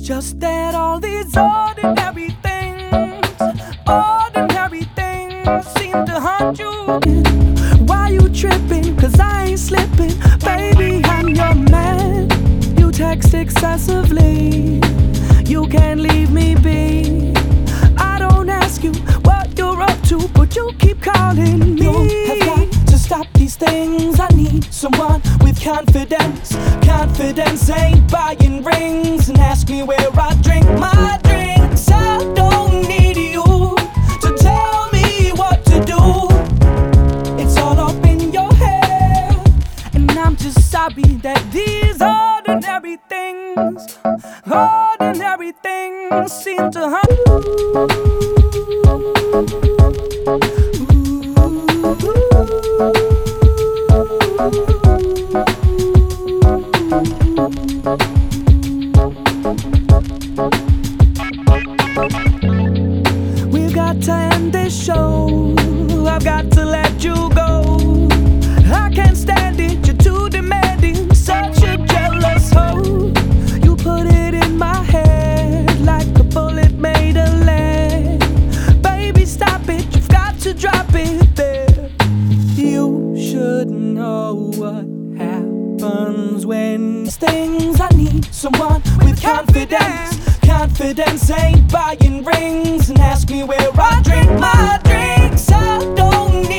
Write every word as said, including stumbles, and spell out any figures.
just that all these ordinary things, ordinary things seem to haunt you. Why you tripping? Cause I ain't slipping. Baby, I'm your man. You text excessively. You can't leave me be. I don't ask you what you're up to, but you keep calling me. You have got to stop these things. I need someone with confidence. Confidence ain't buying rings and ask me where I drink my drinks. I don't need you to tell me what to do. It's all up in your head, and I'm just sorry that these ordinary things, ordinary things seem to haunt you. We've got to end this show. I've got to let you go. I can't stand it, you're too demanding. Such a jealous hoe. You put it in my head like a bullet made of lead. Baby, stop it, you've got to drop it there. You should know what happens when things. I need someone with confidence. Confidence ain't buying rings and ask me where I drink my drinks. I don't need